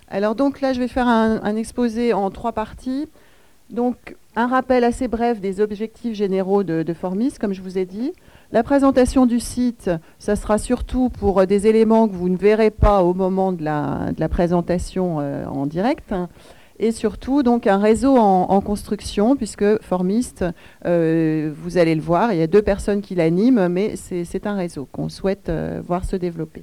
Alors donc là, je vais faire un exposé en 3 parties. Donc un rappel assez bref des objectifs généraux de Formis, comme je vous ai dit. La présentation du site, ça sera surtout pour des éléments que vous ne verrez pas au moment de la présentation en direct. Et surtout, donc, un réseau en construction, puisque Formist, vous allez le voir, il y a 2 personnes qui l'animent, mais c'est un réseau qu'on souhaite voir se développer.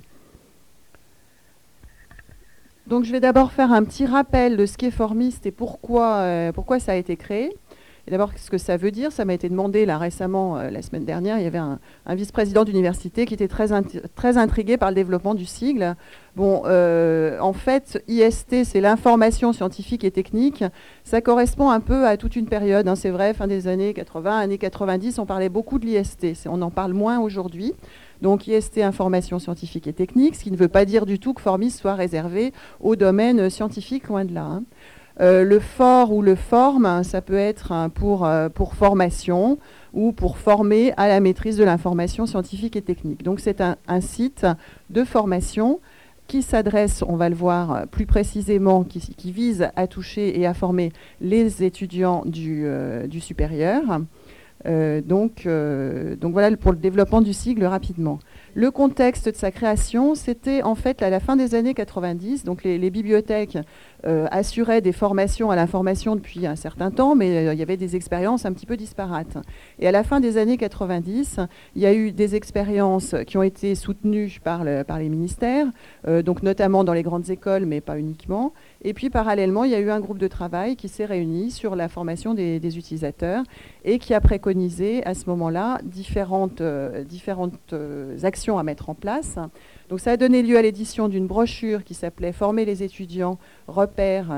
Donc, je vais d'abord faire un petit rappel de ce qu'est Formist et pourquoi ça a été créé. Et d'abord, ce que ça veut dire, ça m'a été demandé là récemment, la semaine dernière, il y avait un vice-président d'université qui était très intrigué par le développement du sigle. Bon, en fait, IST, c'est l'information scientifique et technique. Ça correspond un peu à toute une période, hein, c'est vrai, fin des années 80, années 90, on parlait beaucoup de l'IST. On en parle moins aujourd'hui. Donc IST, information scientifique et technique, ce qui ne veut pas dire du tout que Formis soit réservé au domaine scientifique, loin de là, hein. Le for ou le form, ça peut être pour formation ou pour former à la maîtrise de l'information scientifique et technique. Donc c'est un site de formation qui s'adresse, on va le voir plus précisément, qui vise à toucher et à former les étudiants du supérieur. Donc voilà pour le développement du sigle rapidement. Le contexte de sa création, c'était en fait à la fin des années 90. Donc les bibliothèques assuraient des formations à l'information depuis un certain temps, mais il y avait des expériences un petit peu disparates. Et à la fin des années 90, il y a eu des expériences qui ont été soutenues par les ministères, donc notamment dans les grandes écoles, mais pas uniquement. Et puis parallèlement, il y a eu un groupe de travail qui s'est réuni sur la formation des utilisateurs et qui a préconisé à ce moment-là différentes actions à mettre en place. Donc ça a donné lieu à l'édition d'une brochure qui s'appelait « Former les étudiants, repères »,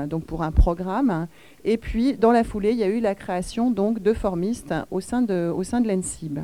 donc pour un programme. Et puis, dans la foulée, il y a eu la création donc, de Formist au sein de l'ENSIB.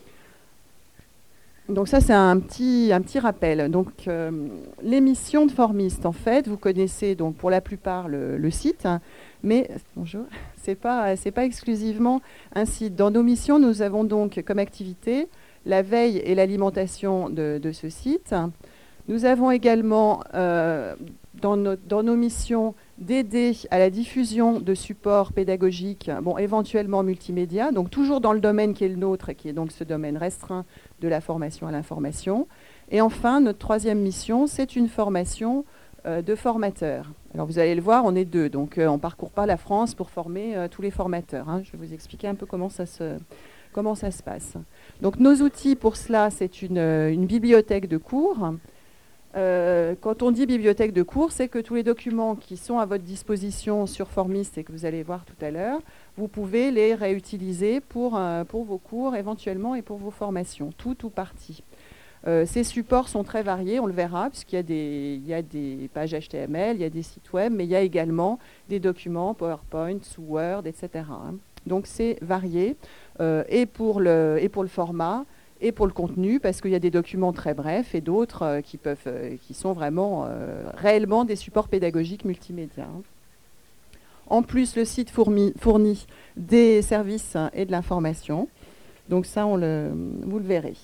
Donc ça, c'est un petit rappel. Donc, les missions de Formist, en fait, vous connaissez donc pour la plupart le site, hein, mais bonjour, c'est pas exclusivement un site. Dans nos missions, nous avons donc comme activité la veille et l'alimentation de ce site. Nous avons également dans nos missions d'aider à la diffusion de supports pédagogiques, bon, éventuellement multimédia, donc toujours dans le domaine qui est le nôtre, et qui est donc ce domaine restreint de la formation à l'information. Et enfin, notre troisième mission, c'est une formation de formateurs. Alors vous allez le voir, on est 2, donc on ne parcourt pas la France pour former tous les formateurs, hein. Je vais vous expliquer un peu comment ça se passe. Donc nos outils pour cela, c'est une bibliothèque de cours. Quand on dit bibliothèque de cours, c'est que tous les documents qui sont à votre disposition sur Formist et que vous allez voir tout à l'heure, vous pouvez les réutiliser pour vos cours éventuellement et pour vos formations, tout ou partie. Ces supports sont très variés, on le verra, puisqu'il y a des pages HTML, il y a des sites web, mais il y a également des documents PowerPoint, sous Word, etc., hein. Donc c'est varié, et pour le format, et pour le contenu, parce qu'il y a des documents très brefs et d'autres qui sont vraiment réellement des supports pédagogiques multimédia, hein. En plus, le site fournit des services et de l'information. Donc ça, vous le verrez.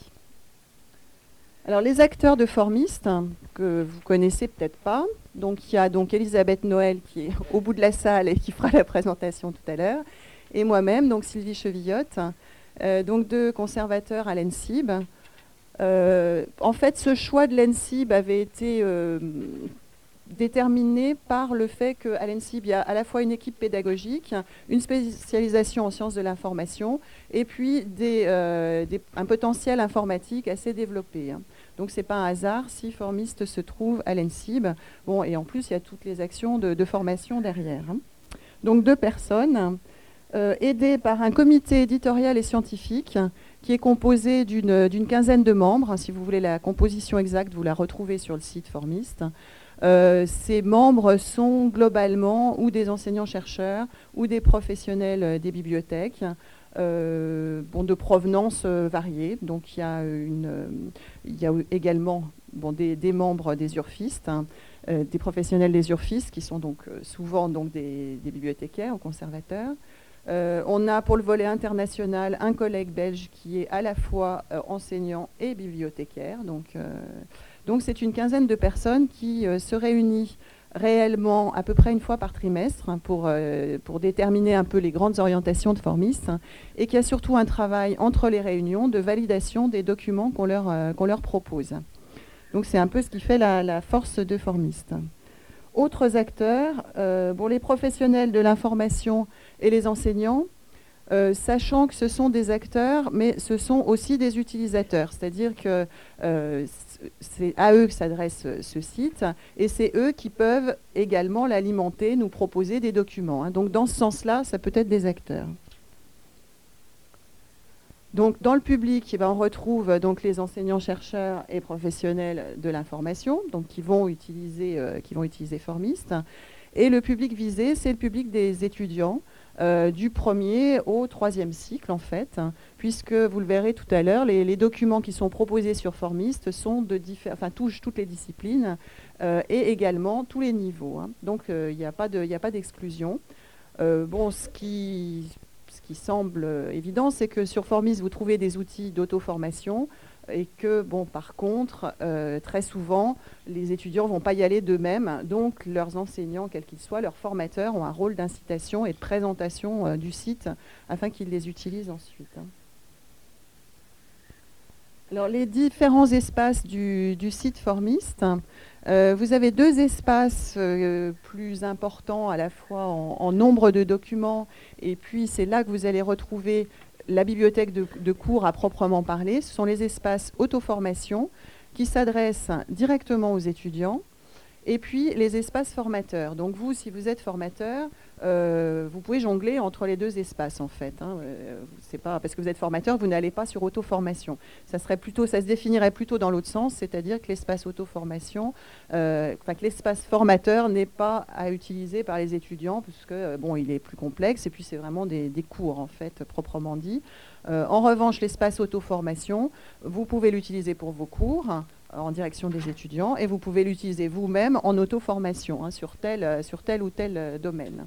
Alors, les acteurs de Formist, que vous connaissez peut-être pas, donc il y a donc Elisabeth Noël qui est au bout de la salle et qui fera la présentation tout à l'heure, et moi-même, donc Sylvie Chevillotte, donc 2 conservateurs à l'ENSIB. En fait, ce choix de l'ENSIB avait été déterminé par le fait qu'à l'ENSIB, il y a à la fois une équipe pédagogique, une spécialisation en sciences de l'information, et puis un potentiel informatique assez développé, hein. Donc, ce n'est pas un hasard si Formist se trouve à l'ENSIB. Bon, et en plus, il y a toutes les actions de formation derrière, hein. Donc, 2 personnes aidées par un comité éditorial et scientifique qui est composé d'une quinzaine de membres. Si vous voulez la composition exacte, vous la retrouvez sur le site Formist. Ces membres sont globalement ou des enseignants-chercheurs ou des professionnels des bibliothèques, de provenance variée. Donc il y a également des membres des urfistes, hein, des professionnels des urfistes qui sont donc souvent donc, des bibliothécaires ou conservateurs. On a pour le volet international un collègue belge qui est à la fois enseignant et bibliothécaire. Donc c'est une quinzaine de personnes qui se réunit réellement à peu près une fois par trimestre pour déterminer un peu les grandes orientations de Formist, et qu'il y a surtout un travail entre les réunions de validation des documents qu'on leur propose. Donc c'est un peu ce qui fait la force de Formist. Autres acteurs, les professionnels de l'information et les enseignants, sachant que ce sont des acteurs, mais ce sont aussi des utilisateurs. C'est-à-dire que c'est à eux que s'adresse ce site, et c'est eux qui peuvent également l'alimenter, nous proposer des documents, hein. Donc dans ce sens-là, ça peut être des acteurs. Donc dans le public, on retrouve donc les enseignants-chercheurs et professionnels de l'information, donc qui vont utiliser Formist. Et le public visé, c'est le public des étudiants, du premier au troisième cycle, en fait, hein, puisque, vous le verrez tout à l'heure, les documents qui sont proposés sur Formist touchent toutes les disciplines et également tous les niveaux, hein. Donc, il n'y a pas d'exclusion. Ce qui semble évident, c'est que sur Formist, vous trouvez des outils d'auto-formation, et que, par contre, très souvent, les étudiants ne vont pas y aller d'eux-mêmes. Donc, leurs enseignants, quels qu'ils soient, leurs formateurs, ont un rôle d'incitation et de présentation du site afin qu'ils les utilisent ensuite. Alors, les différents espaces du site Formist, vous avez deux espaces plus importants à la fois en nombre de documents, et puis c'est là que vous allez retrouver la bibliothèque de cours à proprement parler. Ce sont les espaces auto-formation qui s'adressent directement aux étudiants, et puis les espaces formateurs. Donc vous, si vous êtes formateur, vous pouvez jongler entre les deux espaces, en fait, hein. C'est pas parce que vous êtes formateur, vous n'allez pas sur auto-formation. Ça se définirait plutôt dans l'autre sens, c'est-à-dire que l'espace auto-formation, que l'espace formateur n'est pas à utiliser par les étudiants, parce que il est plus complexe, et puis c'est vraiment des cours, en fait, proprement dit. En revanche, l'espace auto-formation, vous pouvez l'utiliser pour vos cours en direction des étudiants, et vous pouvez l'utiliser vous-même en auto-formation, hein, sur tel ou tel domaine.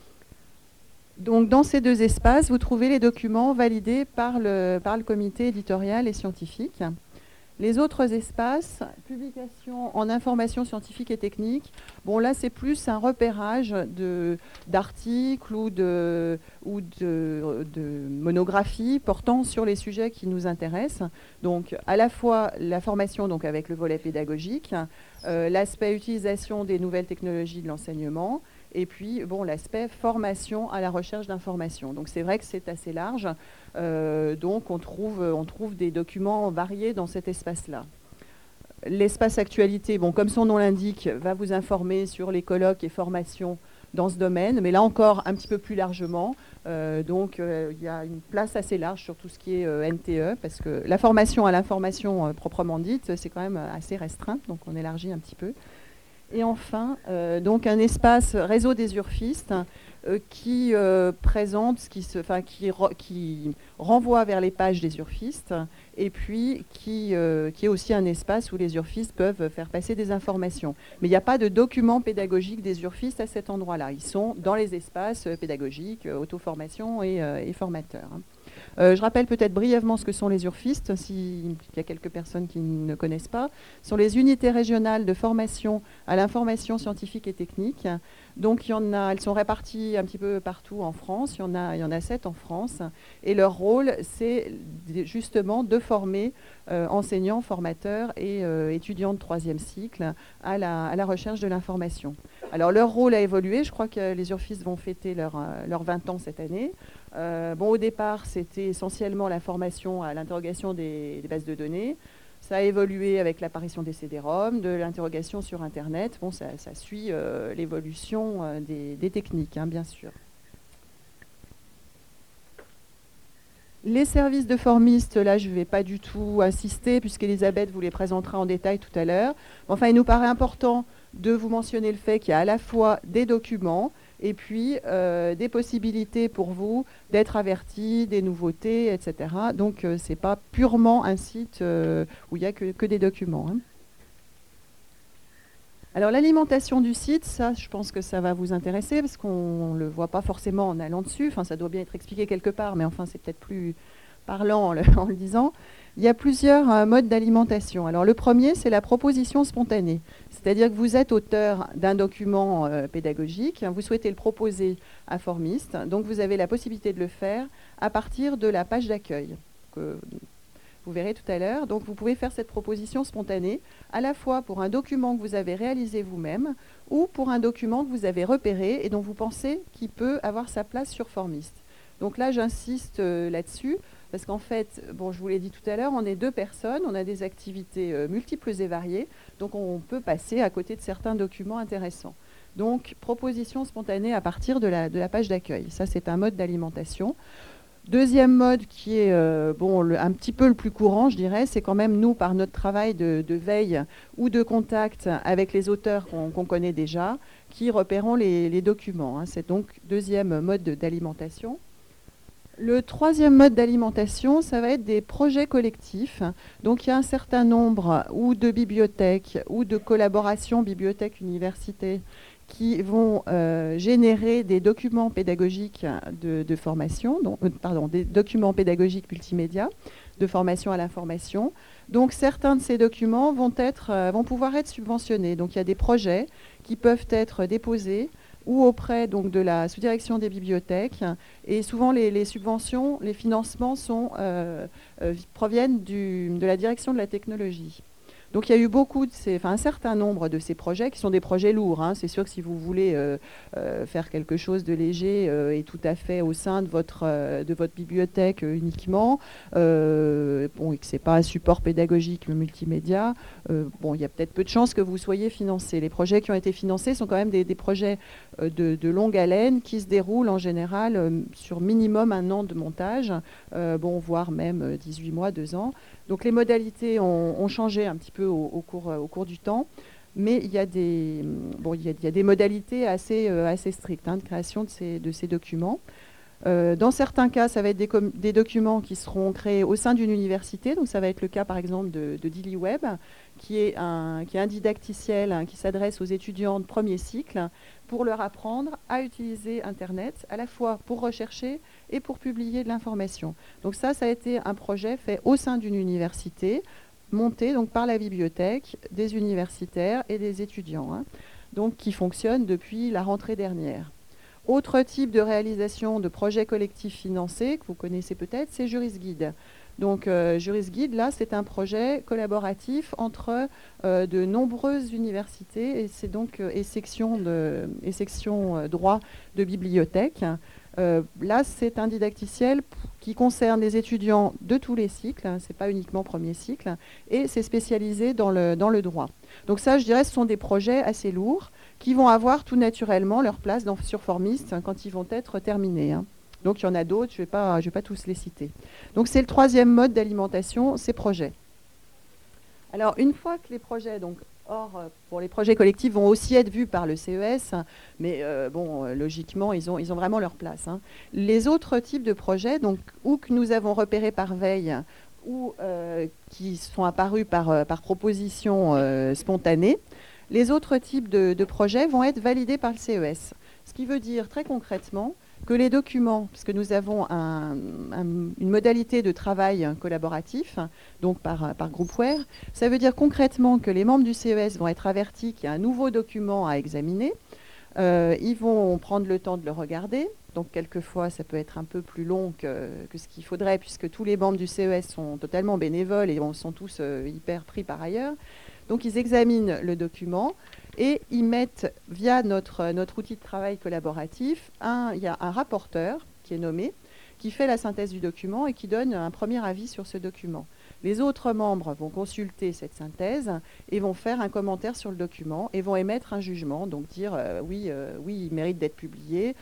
Donc, dans ces deux espaces, vous trouvez les documents validés par le comité éditorial et scientifique. Les autres espaces, publications en information scientifique et technique, là, c'est plus un repérage d'articles ou de monographies portant sur les sujets qui nous intéressent. Donc, à la fois la formation, donc avec le volet pédagogique, l'aspect utilisation des nouvelles technologies de l'enseignement, et puis l'aspect formation à la recherche d'informations. Donc c'est vrai que c'est assez large, donc on trouve des documents variés dans cet espace-là. L'espace actualité, comme son nom l'indique, va vous informer sur les colloques et formations dans ce domaine, mais là encore un petit peu plus largement. Donc il y a une place assez large sur tout ce qui est NTE, parce que la formation à l'information proprement dite, c'est quand même assez restreint, donc on élargit un petit peu. Et enfin, donc un espace réseau des urfistes qui présente, qui renvoie vers les pages des urfistes, et puis qui est aussi un espace où les urfistes peuvent faire passer des informations. Mais il n'y a pas de document pédagogique des urfistes à cet endroit-là. Ils sont dans les espaces pédagogiques, auto-formation et formateurs, hein. Je rappelle peut-être brièvement ce que sont les urfistes, s'il y a quelques personnes qui ne connaissent pas. Ce sont les unités régionales de formation à l'information scientifique et technique. Donc elles sont réparties un petit peu partout en France. Il y en a 7 en France. Et leur rôle, c'est justement de former enseignants, formateurs et étudiants de 3e cycle à la recherche de l'information. Alors leur rôle a évolué. Je crois que les urfistes vont fêter leurs 20 ans cette année. Au départ, c'était essentiellement la formation à l'interrogation des bases de données. Ça a évolué avec l'apparition des CD-ROM, de l'interrogation sur Internet. Ça suit l'évolution des techniques, hein, bien sûr. Les services de Formist, là, je ne vais pas du tout insister, puisqu'Elisabeth vous les présentera en détail tout à l'heure. Enfin, il nous paraît important de vous mentionner le fait qu'il y a à la fois des documents, et puis des possibilités pour vous d'être avertis, des nouveautés, etc. Donc, ce n'est pas purement un site où il n'y a que des documents, hein. Alors, l'alimentation du site, ça, je pense que ça va vous intéresser, parce qu'on ne le voit pas forcément en allant dessus. Enfin, ça doit bien être expliqué quelque part, mais enfin, c'est peut-être parlant en le disant, il y a plusieurs modes d'alimentation. Alors le premier, c'est la proposition spontanée. C'est-à-dire que vous êtes auteur d'un document pédagogique, vous souhaitez le proposer à Formiste, donc vous avez la possibilité de le faire à partir de la page d'accueil que vous verrez tout à l'heure. Donc vous pouvez faire cette proposition spontanée à la fois pour un document que vous avez réalisé vous-même ou pour un document que vous avez repéré et dont vous pensez qu'il peut avoir sa place sur Formiste. Donc là, j'insiste là-dessus, parce qu'en fait, bon, je vous l'ai dit tout à l'heure, on est 2 personnes, on a des activités multiples et variées, donc on peut passer à côté de certains documents intéressants. Donc, proposition spontanée à partir de la page d'accueil. Ça, c'est un mode d'alimentation. Deuxième mode qui est un petit peu le plus courant, je dirais, c'est quand même nous, par notre travail de veille ou de contact avec les auteurs qu'on connaît déjà, qui repérons les documents. C'est donc deuxième mode d'alimentation. Le troisième mode d'alimentation, ça va être des projets collectifs. Donc il y a un certain nombre ou de bibliothèques ou de collaborations bibliothèques-universités qui vont générer des documents pédagogiques de formation, des documents pédagogiques multimédia de formation à l'information. Donc certains de ces documents vont pouvoir être subventionnés. Donc il y a des projets qui peuvent être déposés ou auprès donc, de la sous-direction des bibliothèques. Et souvent, les subventions, les financements proviennent de la direction de la technologie. Donc il y a eu un certain nombre de ces projets qui sont des projets lourds. C'est sûr que si vous voulez faire quelque chose de léger et tout à fait au sein de votre bibliothèque uniquement, et que ce n'est pas un support pédagogique, le multimédia, il y a peut-être peu de chances que vous soyez financé. Les projets qui ont été financés sont quand même des projets de longue haleine qui se déroulent en général sur minimum 1 an de montage, voire même 18 mois, 2 ans. Donc les modalités ont changé un petit peu au cours du temps, mais il y a des modalités assez strictes de création de ces documents. Dans certains cas, ça va être des documents qui seront créés au sein d'une université. Donc ça va être le cas par exemple de DiliWeb, qui est un didacticiel qui s'adresse aux étudiants de premier cycle pour leur apprendre à utiliser Internet, à la fois pour rechercher et pour publier de l'information. Donc ça a été un projet fait au sein d'une université, monté donc par la bibliothèque, des universitaires et des étudiants, donc qui fonctionne depuis la rentrée dernière. Autre type de réalisation de projets collectifs financés, que vous connaissez peut-être, c'est JurisGuide. Donc JurisGuide, là, c'est un projet collaboratif entre de nombreuses universités et sections droit de bibliothèque. Là, c'est un didacticiel qui concerne les étudiants de tous les cycles, ce n'est pas uniquement premier cycle, et c'est spécialisé dans le droit. Donc ça, je dirais, ce sont des projets assez lourds qui vont avoir tout naturellement leur place sur Formiste quand ils vont être terminés. Donc il y en a d'autres, je ne vais pas tous les citer. Donc c'est le troisième mode d'alimentation, ces projets. Alors une fois que les projets, pour les projets collectifs, vont aussi être vus par le CES, mais logiquement, ils ont vraiment leur place. Les autres types de projets, donc, ou que nous avons repérés par veille, ou qui sont apparus par proposition spontanée, les autres types de projets vont être validés par le CES. Ce qui veut dire très concrètement que les documents, puisque nous avons une modalité de travail collaboratif, donc par groupware, ça veut dire concrètement que les membres du CES vont être avertis qu'il y a un nouveau document à examiner. Ils vont prendre le temps de le regarder. Donc quelquefois, ça peut être un peu plus long que ce qu'il faudrait, puisque tous les membres du CES sont totalement bénévoles et sont tous hyper pris par ailleurs. Donc ils examinent le document et ils mettent, via notre outil de travail collaboratif, il y a un rapporteur qui est nommé, qui fait la synthèse du document et qui donne un premier avis sur ce document. Les autres membres vont consulter cette synthèse et vont faire un commentaire sur le document et vont émettre un jugement, donc dire oui, il mérite d'être publié,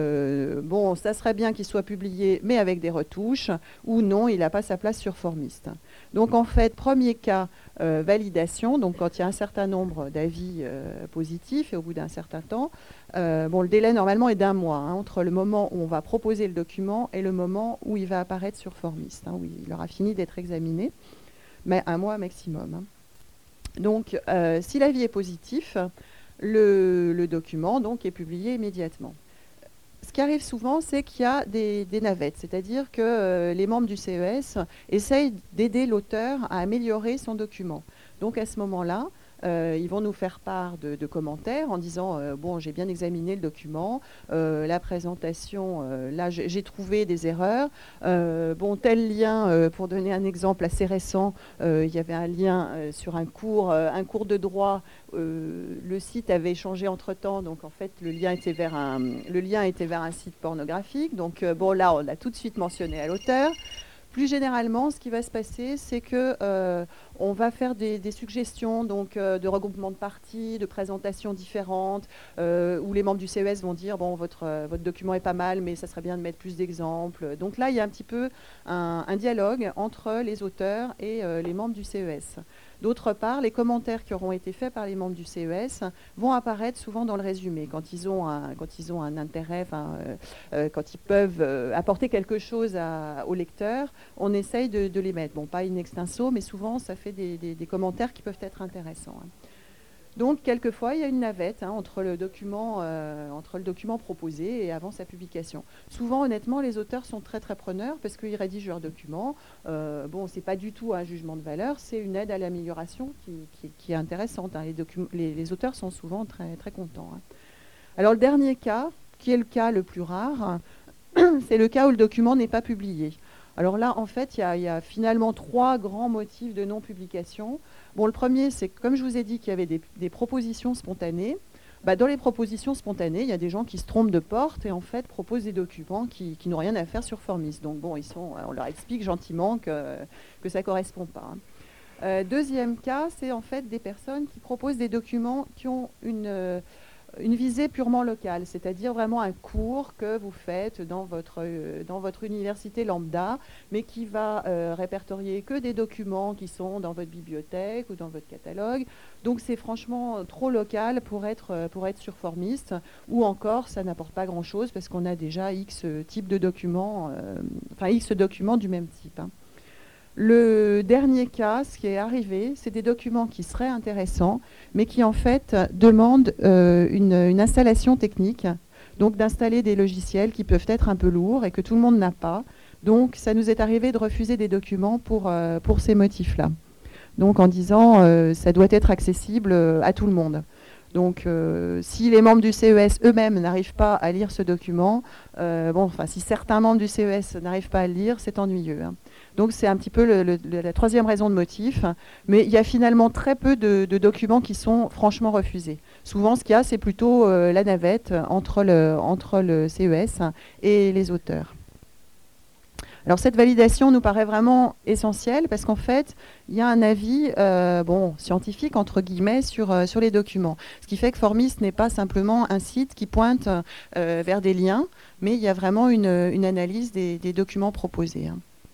ça serait bien qu'il soit publié mais avec des retouches, ou non, il n'a pas sa place sur Formiste. Donc en fait, premier cas, validation, donc quand il y a un certain nombre d'avis positifs et au bout d'un certain temps, le délai normalement est d'1 mois, entre le moment où on va proposer le document et le moment où il va apparaître sur Formiste, où il aura fini d'être examiné, mais 1 mois maximum. Donc si l'avis est positif, le document donc, est publié immédiatement. Ce qui arrive souvent, c'est qu'il y a des navettes, c'est-à-dire que les membres du CES essayent d'aider l'auteur à améliorer son document. Donc à ce moment-là, ils vont nous faire part de commentaires en disant bon, j'ai bien examiné le document, la présentation, là j'ai trouvé des erreurs. Bon, tel lien, pour donner un exemple assez récent, il y avait un lien sur un cours de droit. Le site avait changé entre-temps, donc en fait le lien était vers un site pornographique. Donc bon, là on l'a tout de suite mentionné à l'auteur. Plus généralement, ce qui va se passer, c'est que on va faire des suggestions donc, de regroupement de parties, de présentations différentes, où les membres du CES vont dire bon, votre document est pas mal, mais ça serait bien de mettre plus d'exemples. Donc là, il y a un petit peu un dialogue entre les auteurs et les membres du CES. D'autre part, les commentaires qui auront été faits par les membres du CES vont apparaître souvent dans le résumé. Quand ils ont un intérêt, quand ils peuvent apporter quelque chose au lecteur, on essaye de les mettre. Bon, pas in extenso, mais souvent, ça fait des commentaires qui peuvent être intéressants. Donc, quelquefois, il y a une navette entre le document proposé et avant sa publication. Souvent, honnêtement, les auteurs sont très, très preneurs parce qu'ils rédigent leur document. Bon, ce n'est pas du tout un jugement de valeur, c'est une aide à l'amélioration qui est intéressante. Les auteurs sont souvent très, très contents. Alors, le dernier cas, qui est le cas le plus rare, c'est le cas où le document n'est pas publié. Alors là, en fait, il y a finalement 3 grands motifs de non-publication. Bon, le premier, c'est que, comme je vous ai dit qu'il y avait des propositions spontanées. Dans les propositions spontanées, il y a des gens qui se trompent de porte et en fait proposent des documents qui n'ont rien à faire sur Formis. Donc bon, on leur explique gentiment que ça ne correspond pas. Deuxième cas, c'est en fait des personnes qui proposent des documents qui ont une visée purement locale, c'est-à-dire vraiment un cours que vous faites dans votre université lambda, mais qui va répertorier que des documents qui sont dans votre bibliothèque ou dans votre catalogue. Donc c'est franchement trop local pour être sur Formist, ou encore ça n'apporte pas grand-chose parce qu'on a déjà X types de documents, X documents du même type. Le dernier cas, ce qui est arrivé, c'est des documents qui seraient intéressants, mais qui en fait demandent une installation technique, donc d'installer des logiciels qui peuvent être un peu lourds et que tout le monde n'a pas. Donc ça nous est arrivé de refuser des documents pour ces motifs-là. Donc en disant ça doit être accessible à tout le monde. Donc si les membres du CES eux-mêmes n'arrivent pas à lire ce document, si certains membres du CES n'arrivent pas à le lire, c'est ennuyeux. Donc c'est un petit peu la troisième raison de motif. Mais il y a finalement très peu de documents qui sont franchement refusés. Souvent, ce qu'il y a, c'est plutôt la navette entre le CES et les auteurs. Alors cette validation nous paraît vraiment essentielle parce qu'en fait, il y a un avis scientifique, entre guillemets, sur les documents. Ce qui fait que Formis n'est pas simplement un site qui pointe vers des liens, mais il y a vraiment une analyse des documents proposés.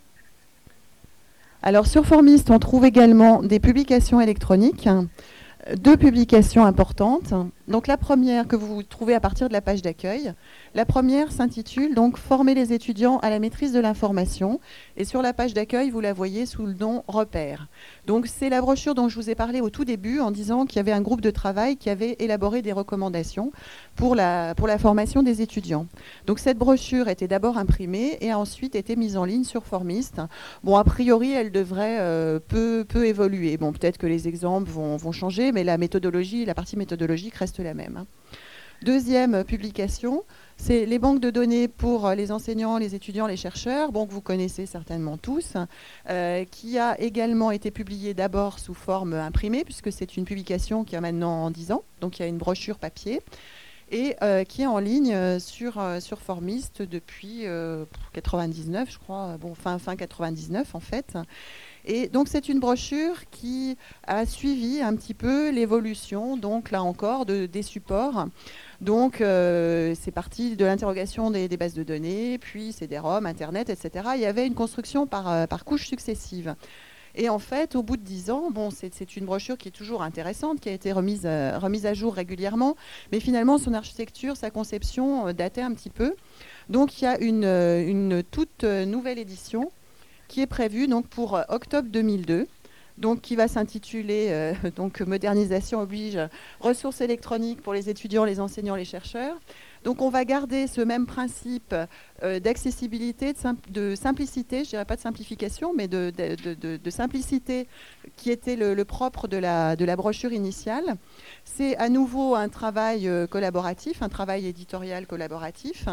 Alors sur Formist, on trouve également des publications électroniques, 2 publications importantes. Donc la première que vous trouvez à partir de la page d'accueil. La première s'intitule donc Former les étudiants à la maîtrise de l'information. Et sur la page d'accueil, vous la voyez sous le nom Repères. Donc c'est la brochure dont je vous ai parlé au tout début en disant qu'il y avait un groupe de travail qui avait élaboré des recommandations pour la formation des étudiants. Donc cette brochure était d'abord imprimée et a ensuite été mise en ligne sur Formist. Bon, a priori, elle devrait peu évoluer. Bon, peut-être que les exemples vont changer, mais la partie méthodologique reste la même. Deuxième publication, c'est les banques de données pour les enseignants, les étudiants, les chercheurs, que vous connaissez certainement tous, qui a également été publiée d'abord sous forme imprimée, puisque c'est une publication qui a maintenant 10 ans, donc il y a une brochure papier, et qui est en ligne sur Formist depuis 99, je crois, fin 99 en fait. Et donc c'est une brochure qui a suivi un petit peu l'évolution, donc là encore, des supports. Donc c'est parti de l'interrogation des bases de données, puis CD-ROM, Internet, etc. Il y avait une construction par couches successives. Et en fait, au bout de 10 ans, c'est une brochure qui est toujours intéressante, qui a été remise à jour régulièrement, mais finalement, son architecture, sa conception datait un petit peu. Donc il y a une toute nouvelle édition qui est prévue donc, pour octobre 2002. donc qui va s'intituler donc modernisation oblige, ressources électroniques pour les étudiants, les enseignants, les chercheurs. Donc on va garder ce même principe d'accessibilité, de simplicité, je ne dirais pas de simplification, mais de simplicité qui était le propre de la brochure initiale. C'est à nouveau un travail collaboratif, un travail éditorial collaboratif.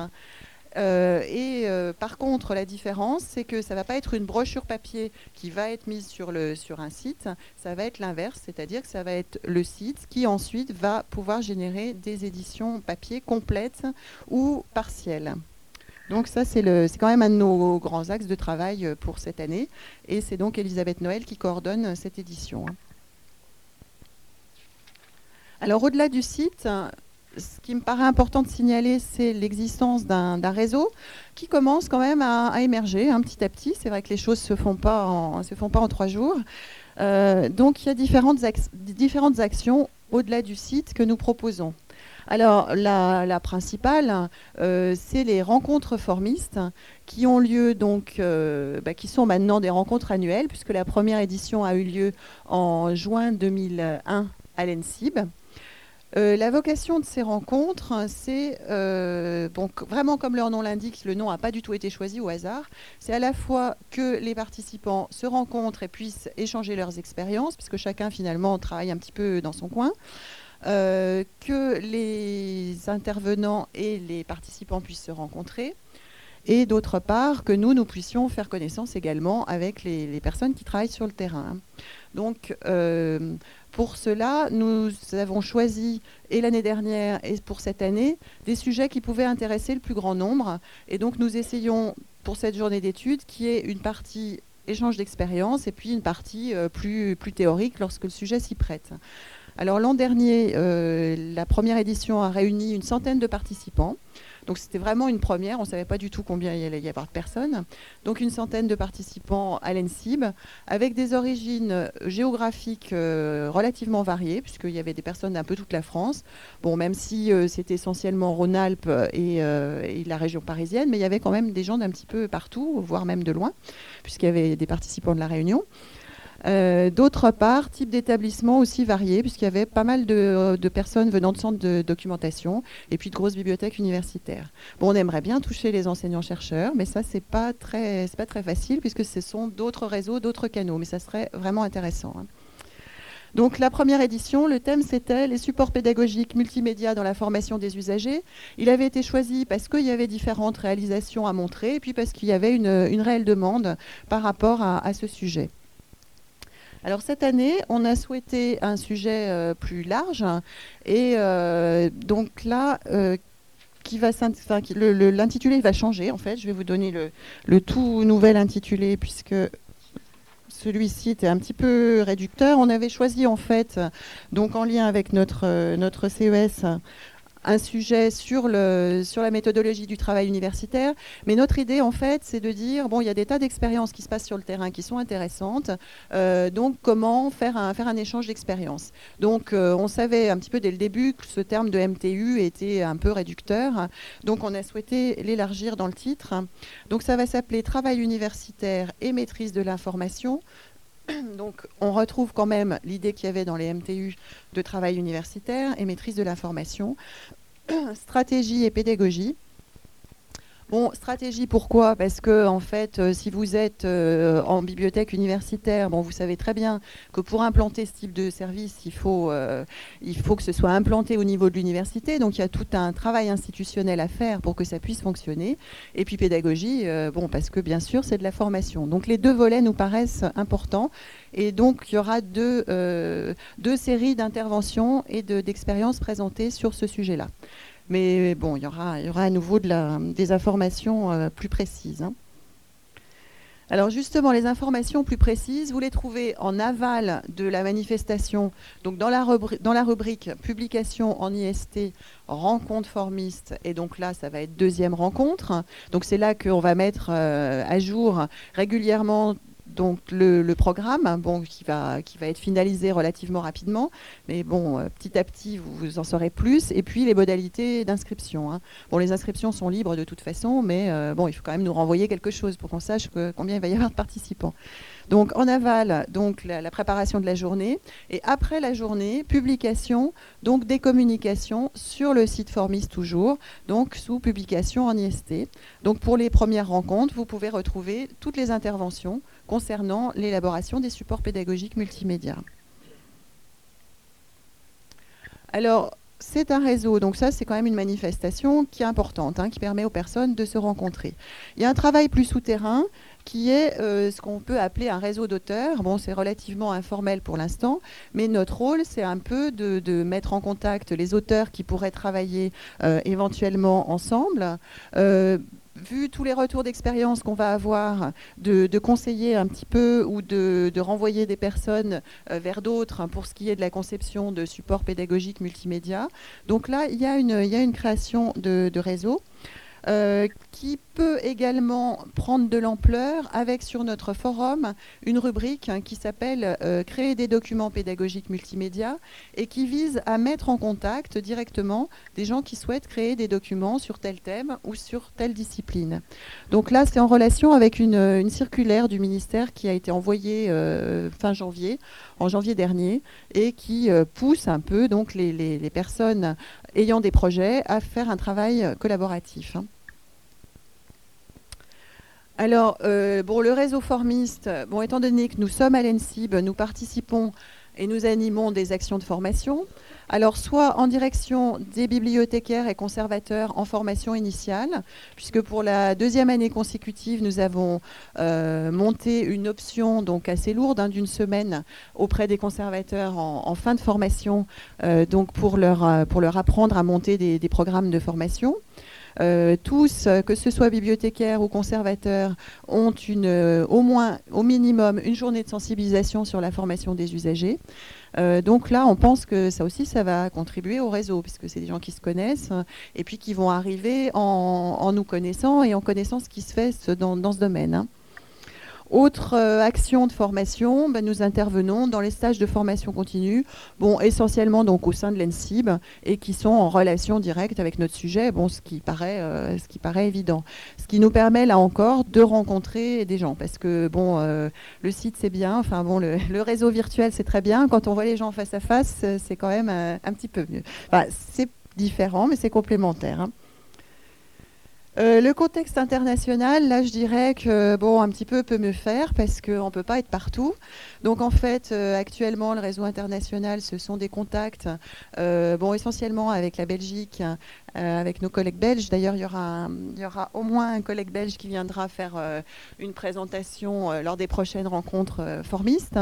Par contre, la différence, c'est que ça ne va pas être une brochure papier qui va être mise sur un site, ça va être l'inverse, c'est-à-dire que ça va être le site qui ensuite va pouvoir générer des éditions papier complètes ou partielles. Donc ça, c'est quand même un de nos grands axes de travail pour cette année, et c'est donc Elisabeth Noël qui coordonne cette édition. Alors au-delà du site, ce qui me paraît important de signaler, c'est l'existence d'un réseau qui commence quand même à émerger petit à petit. C'est vrai que les choses ne se font pas en 3 jours. Donc il y a différentes actions au-delà du site que nous proposons. Alors la principale, c'est les rencontres formistes qui ont lieu donc, qui sont maintenant des rencontres annuelles, puisque la première édition a eu lieu en juin 2001 à l'ENSIB. La vocation de ces rencontres, c'est vraiment comme leur nom l'indique, le nom n'a pas du tout été choisi au hasard. C'est à la fois que les participants se rencontrent et puissent échanger leurs expériences, puisque chacun finalement travaille un petit peu dans son coin, que les intervenants et les participants puissent se rencontrer, et d'autre part que nous puissions faire connaissance également avec les personnes qui travaillent sur le terrain. Donc, pour cela, nous avons choisi, et l'année dernière et pour cette année, des sujets qui pouvaient intéresser le plus grand nombre. Et donc, nous essayons, pour cette journée d'études, qui est une partie échange d'expérience et puis une partie plus théorique lorsque le sujet s'y prête. Alors, l'an dernier, la première édition a réuni une centaine de participants. Donc c'était vraiment une première, on ne savait pas du tout combien il allait y avoir de personnes. Donc une centaine de participants à l'ENSIB, avec des origines géographiques relativement variées, puisqu'il y avait des personnes d'un peu toute la France. Bon, même si c'était essentiellement Rhône-Alpes et la région parisienne, mais il y avait quand même des gens d'un petit peu partout, voire même de loin, puisqu'il y avait des participants de La Réunion. D'autre part, type d'établissement aussi varié, puisqu'il y avait pas mal de personnes venant de centres de documentation et puis de grosses bibliothèques universitaires. Bon, on aimerait bien toucher les enseignants-chercheurs, mais ça, c'est pas très facile, puisque ce sont d'autres réseaux, d'autres canaux, mais ça serait vraiment intéressant. Donc la première édition, le thème c'était les supports pédagogiques multimédia dans la formation des usagers. Il avait été choisi parce qu'il y avait différentes réalisations à montrer, et puis parce qu'il y avait une réelle demande par rapport à ce sujet. Alors cette année, on a souhaité un sujet plus large, et donc là, l'intitulé va changer en fait. Je vais vous donner le tout nouvel intitulé, puisque celui-ci était un petit peu réducteur. On avait choisi en fait, donc en lien avec notre CES, un sujet sur la méthodologie du travail universitaire. Mais notre idée, en fait, c'est de dire, bon, il y a des tas d'expériences qui se passent sur le terrain qui sont intéressantes. Donc, comment faire un échange d'expériences. Donc, on savait un petit peu dès le début que ce terme de MTU était un peu réducteur. Donc, on a souhaité l'élargir dans le titre. Donc, ça va s'appeler Travail universitaire et maîtrise de l'information. Donc, on retrouve quand même l'idée qu'il y avait dans les MTU de travail universitaire et maîtrise de l'information, stratégie et pédagogie. Bon, stratégie, pourquoi? Parce que, en fait, si vous êtes en bibliothèque universitaire, bon, vous savez très bien que pour implanter ce type de service, il faut que ce soit implanté au niveau de l'université. Donc, il y a tout un travail institutionnel à faire pour que ça puisse fonctionner. Et puis, pédagogie, bon, parce que, bien sûr, c'est de la formation. Donc, les deux volets nous paraissent importants. Et donc, il y aura deux séries d'interventions et d'expériences présentées sur ce sujet-là. Mais bon, il y aura à nouveau des informations plus précises. Alors justement, les informations plus précises, vous les trouvez en aval de la manifestation, donc dans la rubrique publication en IST, rencontre formiste, et donc là, ça va être deuxième rencontre. Donc c'est là qu'on va mettre à jour régulièrement donc le programme, bon, qui va être finalisé relativement rapidement, mais bon, petit à petit, vous en saurez plus. Et puis les modalités d'inscription. Bon, les inscriptions sont libres de toute façon, mais bon, il faut quand même nous renvoyer quelque chose pour qu'on sache combien il va y avoir de participants. Donc en aval, donc la préparation de la journée, et après la journée, publication donc des communications sur le site Formis toujours, donc sous publication en IST. Donc pour les premières rencontres, vous pouvez retrouver toutes les interventions concernant l'élaboration des supports pédagogiques multimédia. Alors, c'est un réseau, donc ça c'est quand même une manifestation qui est importante, qui permet aux personnes de se rencontrer. Il y a un travail plus souterrain qui est ce qu'on peut appeler un réseau d'auteurs. Bon, c'est relativement informel pour l'instant, mais notre rôle, c'est un peu de mettre en contact les auteurs qui pourraient travailler éventuellement ensemble. Vu tous les retours d'expérience qu'on va avoir, de conseiller un petit peu ou de renvoyer des personnes vers d'autres pour ce qui est de la conception de supports pédagogiques multimédia. Donc là, il y a une création de réseau. Qui peut également prendre de l'ampleur avec sur notre forum une rubrique qui s'appelle Créer des documents pédagogiques multimédia et qui vise à mettre en contact directement des gens qui souhaitent créer des documents sur tel thème ou sur telle discipline. Donc là, c'est en relation avec une circulaire du ministère qui a été envoyée fin janvier, en janvier dernier, et qui pousse un peu donc les personnes ayant des projets à faire un travail collaboratif. Alors, le réseau formiste, étant donné que nous sommes à l'ENSIB, nous participons et nous animons des actions de formation. Alors, soit en direction des bibliothécaires et conservateurs en formation initiale, puisque pour la deuxième année consécutive, nous avons monté une option donc assez lourde d'une semaine auprès des conservateurs en fin de formation, donc pour leur apprendre à monter des programmes de formation. Tous, que ce soit bibliothécaires ou conservateurs, ont au minimum une journée de sensibilisation sur la formation des usagers. Donc là, on pense que ça aussi, ça va contribuer au réseau, puisque c'est des gens qui se connaissent et puis qui vont arriver en nous connaissant et en connaissant ce qui se fait dans ce domaine. Autre action de formation, nous intervenons dans les stages de formation continue, essentiellement donc au sein de l'ENSIB et qui sont en relation directe avec notre sujet, ce qui paraît évident. Ce qui nous permet là encore de rencontrer des gens parce que le site c'est bien, le réseau virtuel c'est très bien, quand on voit les gens face à face, c'est quand même un petit peu mieux. C'est différent mais c'est complémentaire. Le contexte international, là, je dirais que, un petit peu peut me faire parce qu'on ne peut pas être partout. Donc, en fait, actuellement, le réseau international, ce sont des contacts, essentiellement avec la Belgique, avec nos collègues belges. D'ailleurs, il y aura au moins un collègue belge qui viendra faire une présentation lors des prochaines rencontres formistes.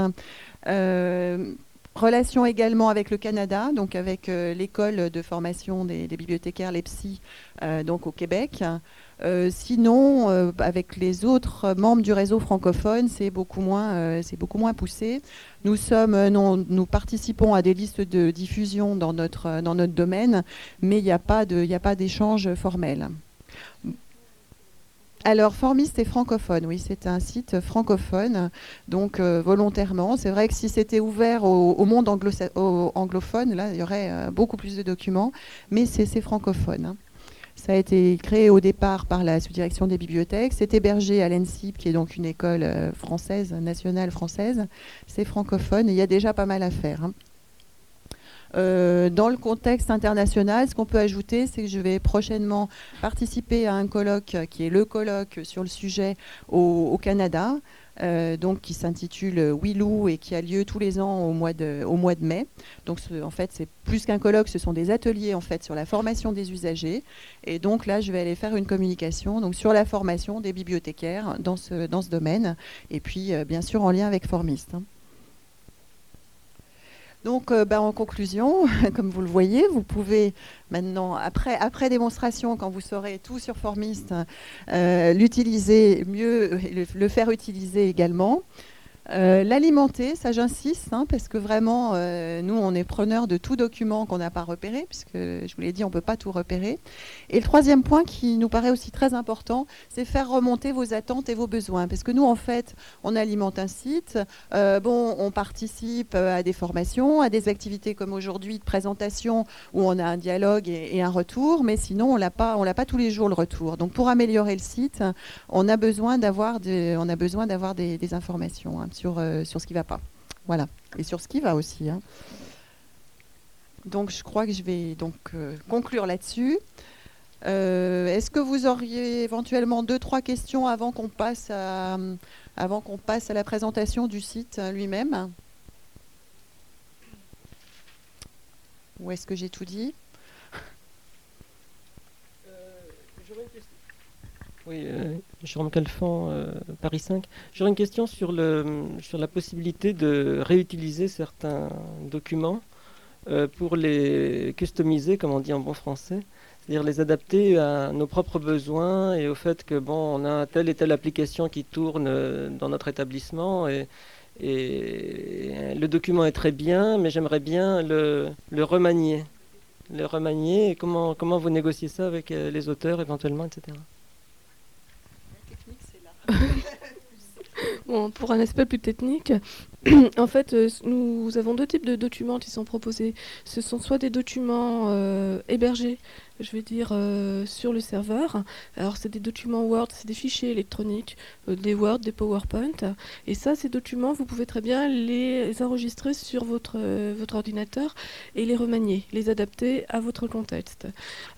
Relation également avec le Canada, donc avec l'école de formation des bibliothécaires, l'EPSI, donc au Québec. Sinon, avec les autres membres du réseau francophone, c'est beaucoup moins poussé. Nous participons à des listes de diffusion dans notre domaine, mais il n'y a pas d'échange formel. Alors, Formiste est francophone, oui, c'est un site francophone, donc volontairement. C'est vrai que si c'était ouvert au monde anglophone, là, il y aurait beaucoup plus de documents, mais c'est francophone. Ça a été créé au départ par la sous-direction des bibliothèques. C'est hébergé à l'ENSIB, qui est donc une école française, nationale française. C'est francophone et il y a déjà pas mal à faire. Dans le contexte international, ce qu'on peut ajouter, c'est que je vais prochainement participer à un colloque qui est le colloque sur le sujet au Canada, donc qui s'intitule Wilou et qui a lieu tous les ans au mois de mai. Donc en fait, c'est plus qu'un colloque, ce sont des ateliers en fait sur la formation des usagers. Et donc là, je vais aller faire une communication donc sur la formation des bibliothécaires dans ce domaine, et puis bien sûr en lien avec Formiste. Donc, en conclusion, comme vous le voyez, vous pouvez maintenant, après démonstration, quand vous saurez tout sur Formiste, l'utiliser mieux, le faire utiliser également. L'alimenter, ça j'insiste, parce que vraiment, nous, on est preneurs de tout document qu'on n'a pas repéré, puisque je vous l'ai dit, on ne peut pas tout repérer. Et le troisième point qui nous paraît aussi très important, c'est faire remonter vos attentes et vos besoins. Parce que nous, en fait, on alimente un site, on participe à des formations, à des activités comme aujourd'hui de présentation, où on a un dialogue et un retour, mais sinon, on l'a pas tous les jours le retour. Donc, pour améliorer le site, on a besoin d'avoir des informations, sur ce qui ne va pas. Voilà. Et sur ce qui va aussi, hein. Donc, je crois que je vais donc conclure là-dessus. Est-ce que vous auriez éventuellement 2-3 questions avant qu'on passe à la présentation du site lui-même? Ou est-ce que j'ai tout dit? J'aurais une question. Oui, Jérôme Calfan, Paris 5. J'aurais une question sur la possibilité de réutiliser certains documents pour les customiser, comme on dit en bon français, c'est-à-dire les adapter à nos propres besoins et au fait que bon, on a telle et telle application qui tourne dans notre établissement et le document est très bien, mais j'aimerais bien le remanier. Le remanier, et comment vous négociez ça avec les auteurs éventuellement, etc. La technique, c'est là. Bon, pour un aspect plus technique, en fait, nous avons deux types de documents qui sont proposés. Ce sont soit des documents hébergés, je vais dire, sur le serveur. Alors, c'est des documents Word, c'est des fichiers électroniques, des Word, des PowerPoint. Et ça, ces documents, vous pouvez très bien les enregistrer sur votre ordinateur et les remanier, les adapter à votre contexte.